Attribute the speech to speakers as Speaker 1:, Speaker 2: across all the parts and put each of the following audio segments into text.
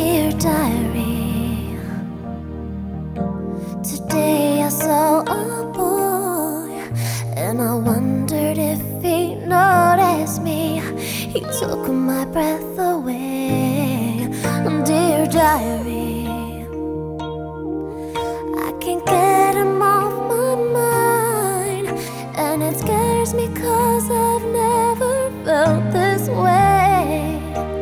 Speaker 1: Dear diary, today I saw a boy and I wondered if he noticed me. He took my breath away. Dear diary, I can't get him off my mind, and it scares me 'cause I've never felt this way.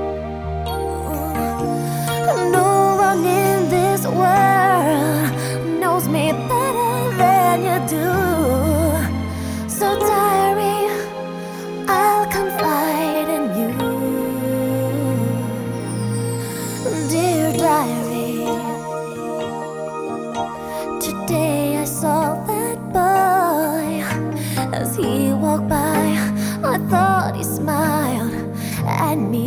Speaker 1: No one in this world knows me better than you do. So diary, I'll confide in you. Dear diary, today I saw that boy. As he walked by, I thought he smiled at me.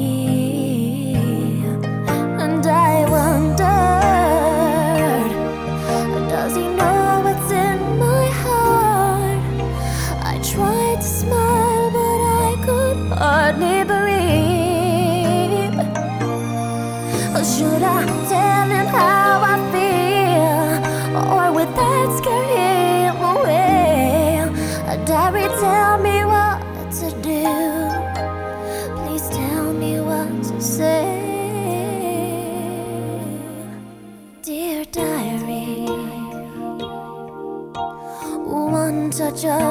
Speaker 1: And I wondered, does he know what's in my heart? I tried to smile, but I could hardly breathe. Should I tell him how I feel, or would that scare him away? Diary, tell me what to do. Please tell me what to say. Dear diary, one touch